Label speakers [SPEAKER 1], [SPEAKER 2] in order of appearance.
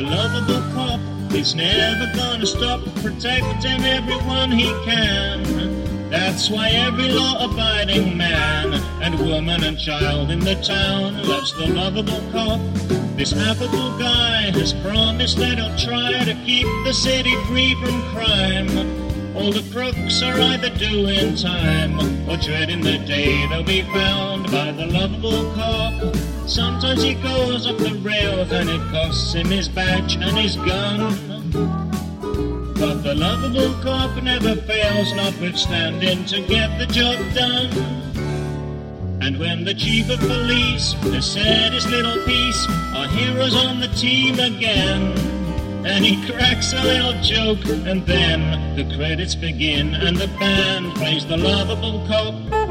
[SPEAKER 1] lovable cop is never gonna stop protecting everyone he can. That's why every law-abiding man and woman and child in the town loves the lovable cop. This affable guy has promised that he'll try to keep the city free from crime. All the crooks are either doing time or dreading the day they'll be found by the lovable cop. Sometimes he goes off the rails and it costs him his badge and his gun. But the lovable cop never fails, notwithstanding, to get the job done. And when the chief of police has said his little piece, our hero's on the team again. And he cracks a little joke, and then the credits begin, and the band plays the lovable cop.